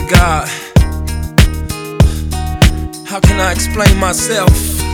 God, how can I explain myself?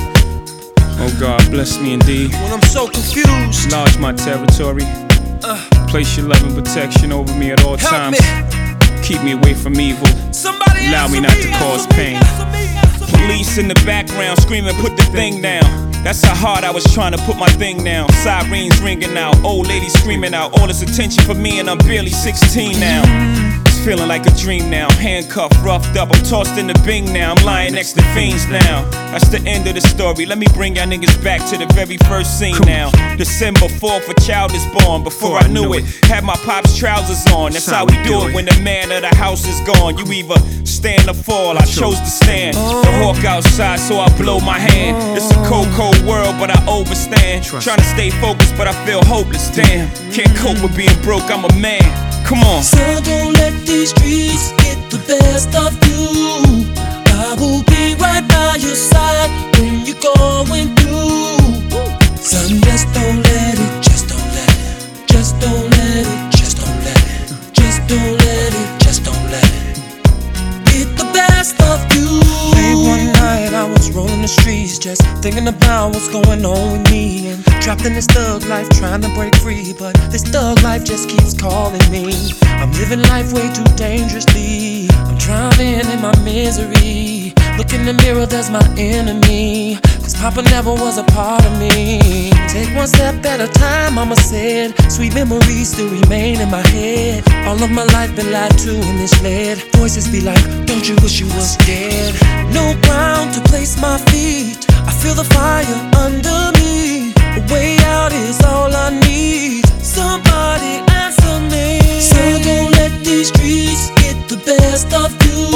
Oh God, bless me indeed. When I'm so confused, enlarge my territory. Place your love and protection over me at all times. Keep me away from evil. Allow me not to cause pain. Police in the background screaming, put the thing down. That's how hard I was trying to put my thing down. Sirens ringing out, old ladies screaming out. All this attention for me and I'm barely 16 now. It's feeling like a dream now. Handcuffed, roughed up, I'm tossed in the Bing now. I'm lying next to fiends now. That's the end of the story. Let me bring y'all niggas back to the very first scene now. December 4th, a child is born. Before I knew it, had my pop's trousers on. That's how we do it when the man of the house is gone. You either stand or fall, I chose to stand. The hawk outside, so I blow my hand. It's a cold, cold world, but I overstand. Trying to stay focused, but I feel hopeless. Damn, can't cope with being broke, I'm a man. Come on. So don't let these streets get the best of you. I will be right by your side when you're going through. Son, just don't let it, just don't let it, just don't let it, just don't let it, just don't let it, just don't let it get the best of you. Late one night I was rolling the streets, just thinking about what's going on with me. And trapped in this thug life, trying to break free, but this thug life just keeps calling me. I'm living life way too dangerously. I'm drowning in my misery. Look in the mirror, there's my enemy. Cause Papa never was a part of me. Take one step at a time, mama said. Sweet memories still remain in my head. All of my life been lied to and misled. Voices be like, don't you wish you was dead? No ground to place my feet. I feel the fire under me. A way out is all I need. Somebody answer me. So don't let these streets get the best of you.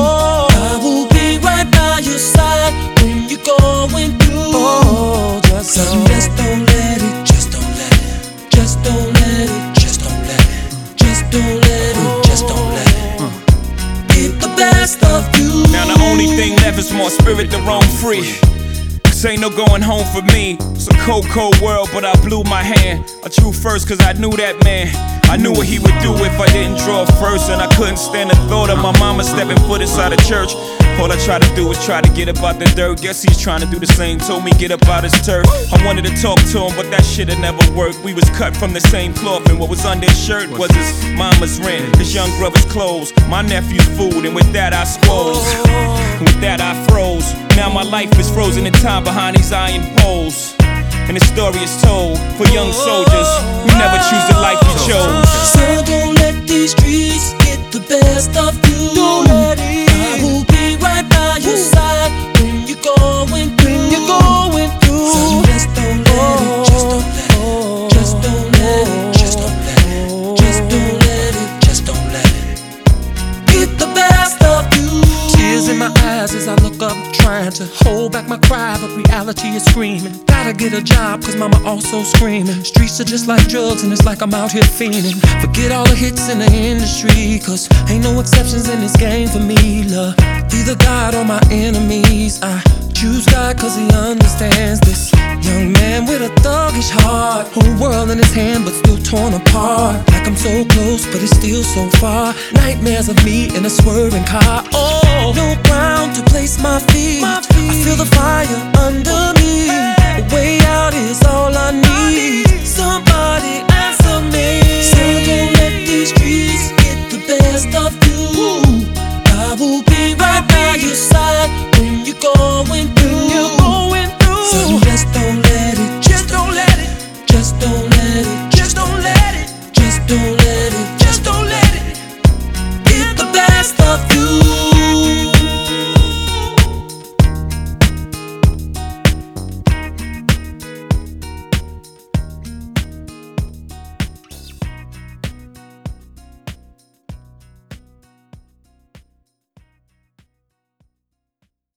I will be right by your side when you're going through. Just don't let it, just don't let it, just don't let it, just don't let it, just don't let it, just don't let it get the best of you. Now the only thing left is more spirit to roam free. Cause ain't no going home for me. It's a cold, cold world, but I blew my hand. I drew first cause I knew that man. I knew what he would do if I didn't draw first. And I couldn't stand the thought of my mama stepping foot inside a church. All I try to do is try to get up out the dirt. Guess he's trying to do the same. Told me get up out his turf. I wanted to talk to him, but that shit had never worked. We was cut from the same cloth, and what was under his shirt was his mama's rent, his young brother's clothes, my nephew's food, and with that I squoze. And with that I froze. Now my life is frozen in time behind these iron poles. And the story is told for young soldiers. We never choose the life we chose. So don't let these streets get the best of you. Don't let it. I will be right by your side when you're going through. So just don't let it, just don't let it, just don't let it, just don't let it, just don't let it, just don't let it get the best of you. Tears in my eyes as I look up, trying to hold back my cry, but reality is screaming. Gotta get a job, cause mama also screaming. Streets are just like drugs, and it's like I'm out here fiending. Forget all the hits in the industry, cause ain't no exceptions in this game for me. Love, either God or my enemies. I choose God cause he understands this young man with a thuggish heart. Whole world in his hand, but still torn apart. Like I'm so close, but it's still so far. Nightmares of me in a swerving car. Oh, no ground to place my feet. I feel the fire under me. A way out is all I need. Somebody answer me. So don't let these streets